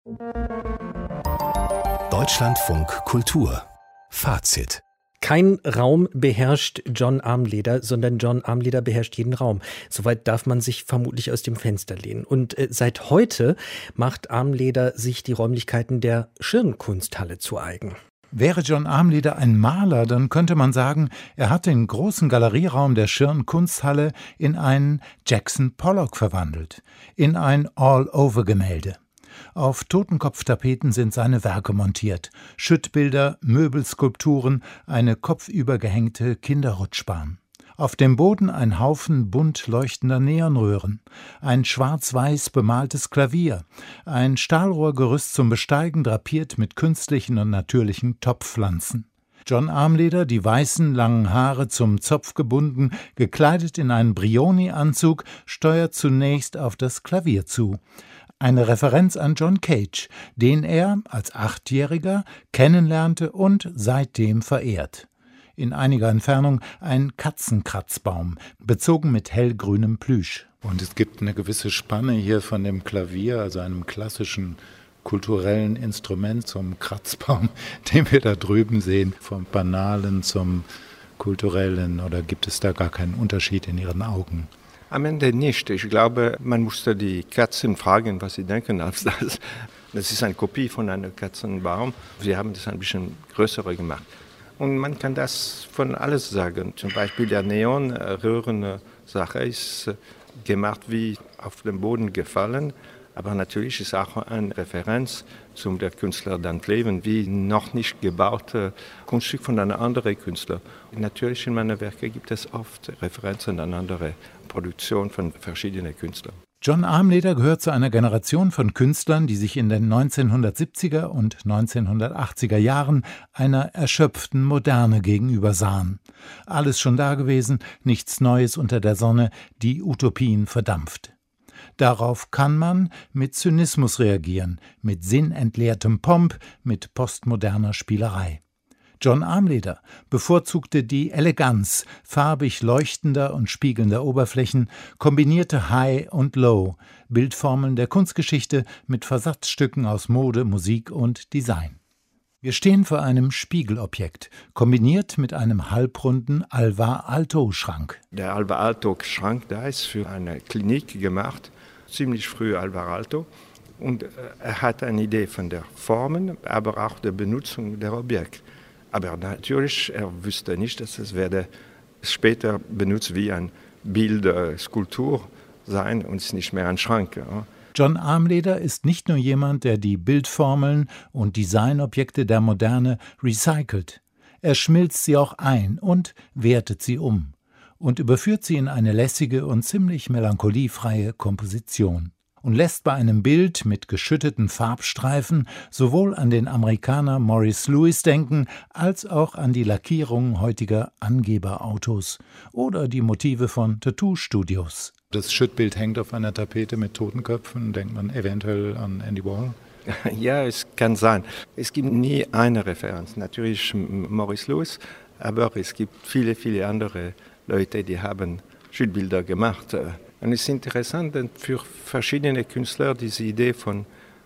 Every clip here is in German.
Deutschlandfunk Kultur Fazit. Kein Raum beherrscht John Armleder, sondern John Armleder beherrscht jeden Raum. Soweit darf man sich vermutlich aus dem Fenster lehnen. Und seit heute macht Armleder sich die Räumlichkeiten der Schirnkunsthalle zu eigen. Wäre John Armleder ein Maler, dann könnte man sagen, er hat den großen Galerieraum der Schirnkunsthalle in einen Jackson Pollock verwandelt, in ein All-Over-Gemälde. Auf Totenkopftapeten sind seine Werke montiert, Schüttbilder, Möbelskulpturen, eine kopfübergehängte Kinderrutschbahn. Auf dem Boden ein Haufen bunt leuchtender Neonröhren, ein schwarz-weiß bemaltes Klavier, ein Stahlrohrgerüst zum Besteigen drapiert mit künstlichen und natürlichen Topfpflanzen. John Armleder, die weißen, langen Haare zum Zopf gebunden, gekleidet in einen Brioni-Anzug, steuert zunächst auf das Klavier zu. Eine Referenz an John Cage, den er als 8-Jähriger kennenlernte und seitdem verehrt. In einiger Entfernung ein Katzenkratzbaum, bezogen mit hellgrünem Plüsch. Und es gibt eine gewisse Spanne hier von dem Klavier, also einem klassischen kulturellen Instrument zum Kratzbaum, den wir da drüben sehen, vom Banalen zum Kulturellen. Oder gibt es da gar keinen Unterschied in Ihren Augen? Am Ende nicht. Ich glaube, man musste die Katzen fragen, was sie denken als das. Das ist eine Kopie von einem Katzenbaum. Wir haben das ein bisschen größer gemacht. Und man kann das von alles sagen. Zum Beispiel der Neonröhren-Sache ist gemacht wie auf den Boden gefallen. Aber natürlich ist auch eine Referenz zum der Künstler Dan Cleven, wie noch nicht gebaute Kunststück von einem anderen Künstler. Natürlich in meinen Werken gibt es oft Referenzen an andere Produktionen von verschiedenen Künstlern. John Armleder gehört zu einer Generation von Künstlern, die sich in den 1970er und 1980er Jahren einer erschöpften Moderne gegenüber sahen. Alles schon dagewesen, nichts Neues unter der Sonne, die Utopien verdampft. Darauf kann man mit Zynismus reagieren, mit sinnentleertem Pomp, mit postmoderner Spielerei. John Armleder bevorzugte die Eleganz farbig leuchtender und spiegelnder Oberflächen, kombinierte High und Low, Bildformeln der Kunstgeschichte mit Versatzstücken aus Mode, Musik und Design. Wir stehen vor einem Spiegelobjekt, kombiniert mit einem halbrunden Alvar-Aalto-Schrank. Der Alvar-Aalto-Schrank, der ist für eine Klinik gemacht, ziemlich früh Alvar Aalto. Und er hat eine Idee von der Formen, aber auch der Benutzung der Objekte. Aber natürlich, er wusste nicht, dass es werde später benutzt wie ein Bild, Skulptur sein und es ist nicht mehr ein Schrank. Ja. John Armleder ist nicht nur jemand, der die Bildformeln und Designobjekte der Moderne recycelt. Er schmilzt sie auch ein und wertet sie um und überführt sie in eine lässige und ziemlich melancholifreie Komposition. Und lässt bei einem Bild mit geschütteten Farbstreifen sowohl an den Amerikaner Maurice Lewis denken, als auch an die Lackierungen heutiger Angeberautos oder die Motive von Tattoo-Studios. Das Schüttbild hängt auf einer Tapete mit Totenköpfen, denkt man eventuell an Andy Warhol? Ja, es kann sein. Es gibt nie eine Referenz. Natürlich Maurice Lewis, aber es gibt viele, viele andere Leute, die haben Schüttbilder gemacht. Und es ist interessant, denn für verschiedene Künstler diese Idee von,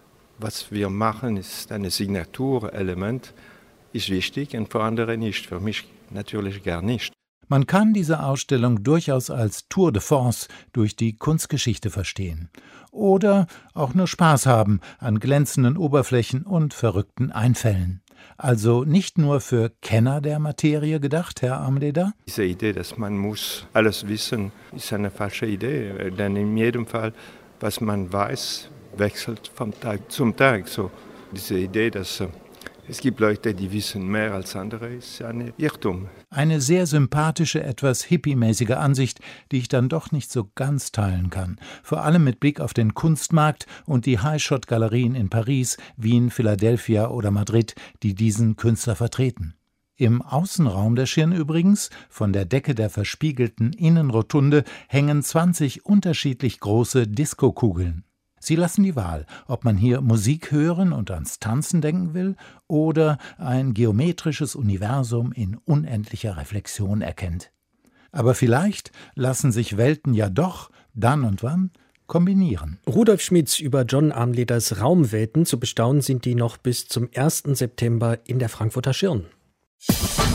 was wir machen, ist ein Signaturelement, ist wichtig und für andere nicht. Für mich natürlich gar nicht. Man kann diese Ausstellung durchaus als Tour de force durch die Kunstgeschichte verstehen. Oder auch nur Spaß haben an glänzenden Oberflächen und verrückten Einfällen. Also nicht nur für Kenner der Materie gedacht, Herr Armleder? Diese Idee, dass man muss alles wissen, ist eine falsche Idee. Denn in jedem Fall, was man weiß, wechselt vom Tag zum Tag. So, diese Idee, dass es gibt Leute, die wissen mehr als andere, ist ein Irrtum. Eine sehr sympathische, etwas hippiemäßige Ansicht, die ich dann doch nicht so ganz teilen kann. Vor allem mit Blick auf den Kunstmarkt und die High-Shot-Galerien in Paris, Wien, Philadelphia oder Madrid, die diesen Künstler vertreten. Im Außenraum der Schirn übrigens, von der Decke der verspiegelten Innenrotunde, hängen 20 unterschiedlich große Diskokugeln. Sie lassen die Wahl, ob man hier Musik hören und ans Tanzen denken will oder ein geometrisches Universum in unendlicher Reflexion erkennt. Aber vielleicht lassen sich Welten ja doch dann und wann kombinieren. Rudolf Schmitz über John Armleders Raumwelten. Zu bestaunen sind die noch bis zum 1. September in der Frankfurter Schirn.